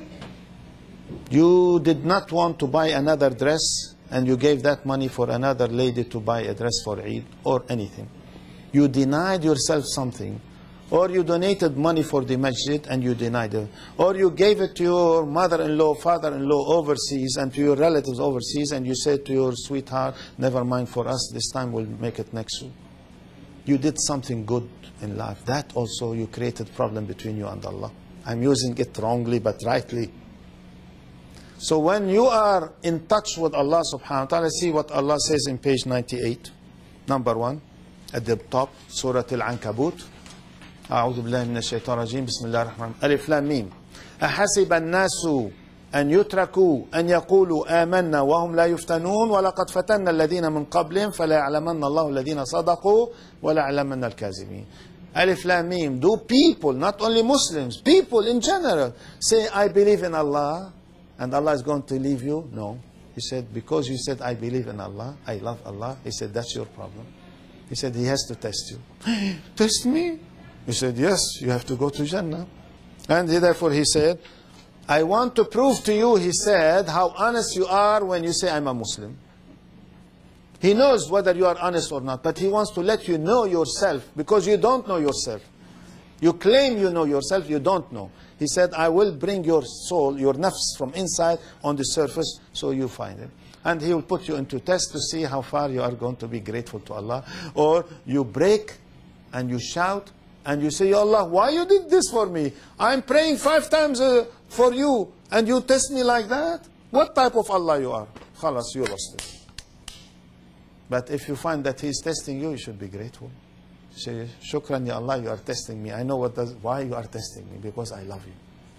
You did not want to buy another dress and you gave that money for another lady to buy a dress for Eid or anything. You denied yourself something. Or you donated money for the masjid and you denied it. Or you gave it to your mother-in-law, father-in-law overseas and to your relatives overseas and you said to your sweetheart, never mind for us, this time we'll make it next week. You did something good in life. That also you created problem between you and Allah. I'm using it wrongly but rightly. So when you are in touch with Allah subhanahu wa ta'ala, see what Allah says in page ninety-eight. Number one, at the top, Surah Al-Ankabut. أعوذ بالله من الشيطان الرجيم بسم الله الرحمن الرحيم ألف لام ميم أحسب الناس أن يتركوا أن يقولوا آمنا وهم لا يفتنون ولقد فتنا الذين من قبلهم فلا يعلمن الله الذين صدقوا ولا يعلمن الكاذبين. Alif Lam Mim. Do people, not only Muslims, people in general, say I believe in Allah and Allah is going to leave you? No. He said, because you said I believe in Allah, I love Allah. He said, that's your problem. He said, He has to test you. Test me? He said, yes, you have to go to Jannah. And therefore he said, I want to prove to you, he said, how honest you are when you say I'm a Muslim. He knows whether you are honest or not, but he wants to let you know yourself, because you don't know yourself. You claim you know yourself, you don't know. He said, I will bring your soul, your nafs from inside on the surface, so you find it. And he will put you into test to see how far you are going to be grateful to Allah. Or you break and you shout, and you say, Ya Allah, why you did this for me? I'm praying five times uh, for you, and you test me like that? What type of Allah you are? Khalas, you lost it. But if you find that He is testing you, you should be grateful. Say, Shukran, Ya Allah, you are testing me. I know what does, why you are testing me, because I love you.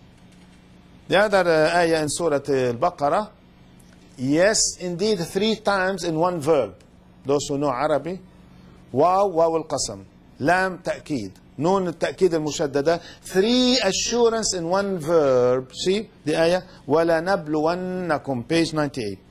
The other uh, ayah in Surah Al-Baqarah, yes, indeed, three times in one verb. Those who know Arabic, Waw, Waw al-Qasam, Lam, Ta'keed. Noon al-Ta'keed al-Mushaddada. Three assurance in one verb. See the ayah? وَلَنَبْلُوَنَّكُمْ, page ninety-eight.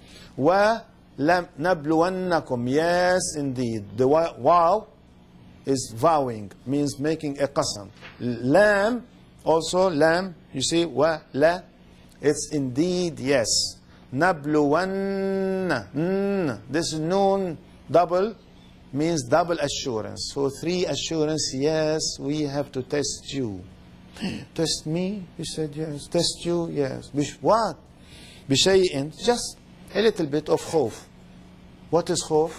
وَلَنَبْلُوَنَّكُمْ, yes, indeed. The wow is vowing, means making a qasam. Lam, also lam, you see, wa, la, it's indeed, yes. نَبْلُوَنَّ, mm, this noon, double, means double assurance. So three assurance, yes, we have to test you. Test me? You said yes. Test you? Yes. Bish, what? بشيء, just a little bit of khawf. What is khawf?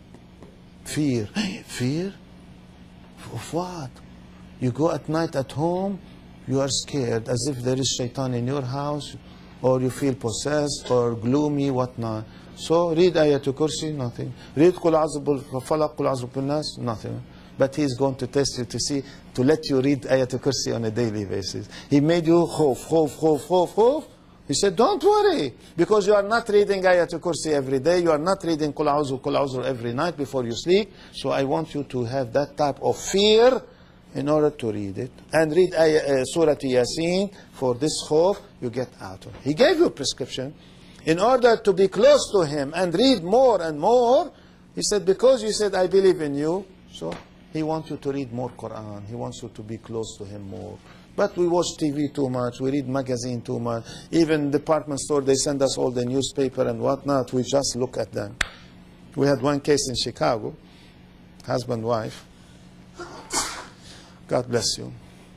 Fear. Fear? Of what? You go at night at home, you are scared as if there is shaitan in your house, or you feel possessed or gloomy, whatnot. So read Ayatul Kursi, nothing. Read Qul A'udhu Bil Falaq, Qul A'udhu Bin Nas, nothing. But He is going to test you to see, to let you read Ayatul Kursi on a daily basis. He made you khawf, khawf, khawf, khawf, khawf. He said, don't worry, because you are not reading Ayatul Kursi every day. You are not reading Qul A'udhu, Qul A'udhu every night before you sleep. So I want you to have that type of fear in order to read it. And read uh, Surah Yasin. For this khawf, you get out of it. He gave you a prescription. In order to be close to Him and read more and more, He said, because you said, I believe in you, so He wants you to read more Quran. He wants you to be close to Him more. But we watch T V too much, we read magazine too much. Even department store, they send us all the newspaper and whatnot. We just look at them. We had one case in Chicago, husband, wife. God bless you.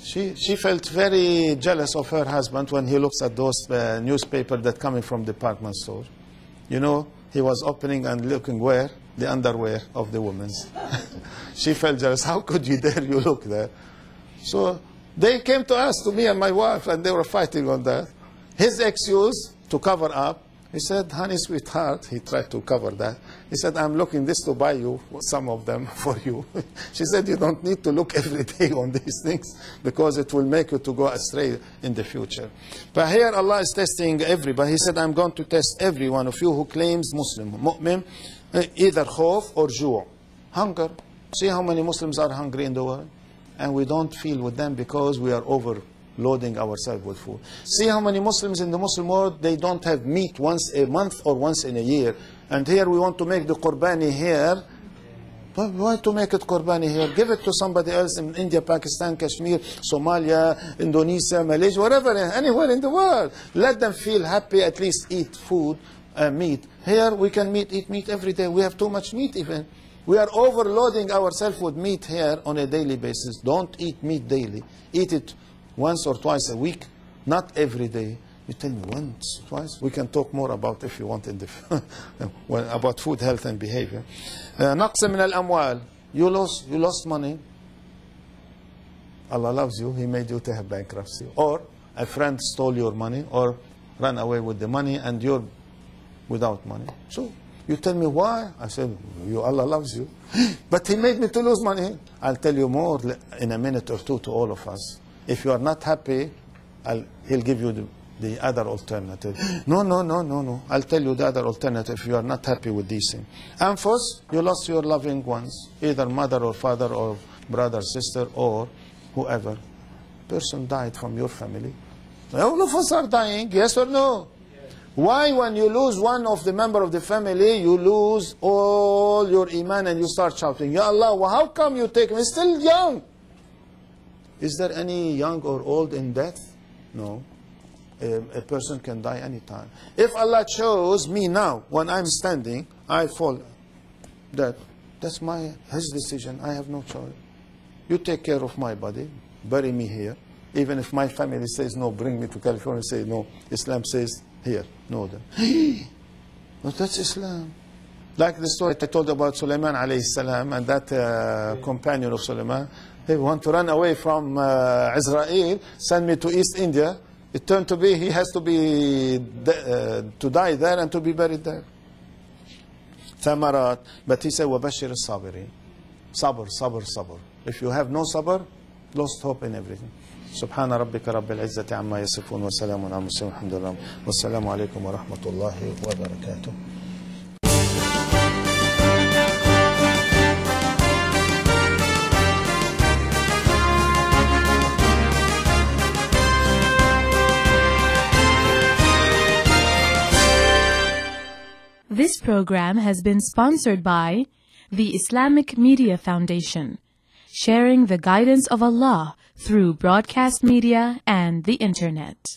She, she felt very jealous of her husband when he looks at those uh, newspapers that coming from department store. You know, he was opening and looking where? The underwear of the women's. She felt jealous. How could you dare you look there? So they came to us, to me and my wife, and they were fighting on that. His excuse to cover up, he said, honey, sweetheart, he tried to cover that. He said, I'm looking this to buy you, some of them for you. She said, you don't need to look every day on these things because it will make you to go astray in the future. But here Allah is testing everybody. He said, I'm going to test every one of you who claims Muslim, mu'min, either khawf or ju', hunger. See how many Muslims are hungry in the world? And we don't feel with them because we are overloading ourselves with food. See how many Muslims in the Muslim world, they don't have meat once a month or once in a year. And here we want to make the qurbani here. But why to make it qurbani here? Give it to somebody else in India, Pakistan, Kashmir, Somalia, Indonesia, Malaysia, wherever, anywhere in the world. Let them feel happy, at least eat food, uh, meat. Here we can meat, eat meat every day. We have too much meat even. We are overloading ourselves with meat here on a daily basis. Don't eat meat daily. Eat it once or twice a week, not every day. You tell me once, twice. We can talk more about if you want in the well, about food, health, and behavior. نقص من الأموال. You lost, you lost money. Allah loves you. He made you to have bankruptcy. Or a friend stole your money, or ran away with the money, and you're without money. So you tell me why? I said, you, Allah loves you. But He made me to lose money. I'll tell you more in a minute or two to all of us. If you are not happy, I'll, He'll give you the, the other alternative. No, no, no, no, no. I'll tell you the other alternative if you are not happy with these things. Anfus, you lost your loving ones, either mother or father or brother, sister, or whoever. Person died from your family. All of us are dying, yes or no? Why, when you lose one of the member of the family, you lose all your iman and you start shouting, Ya Allah, well, how come you take me? Still young. Is there any young or old in death? No. A, a person can die anytime. If Allah chose me now, when I'm standing, I fall dead. That's my, His decision. I have no choice. You take care of my body, bury me here. Even if my family says, no, bring me to California, say, no, Islam says, here, no, then. But that's Islam. Like the story I told about Sulaiman alayhi salam and that uh, companion of Sulaiman. He want to run away from uh, Israel, send me to East India. It turned to be he has to be uh, to die there and to be buried there. Thamarat, but he said, وَبَشِّرِ الصَّابِرِينَ. Sabr, sabr, sabr. If you have no sabr, lost hope in everything. سبحان ربك رب العزة عما يصفون وسلام على المرسلين والحمد لله والسلام عليكم ورحمة الله وبركاته. This program has been sponsored by the Islamic Media Foundation, sharing the guidance of Allah through broadcast media and the Internet.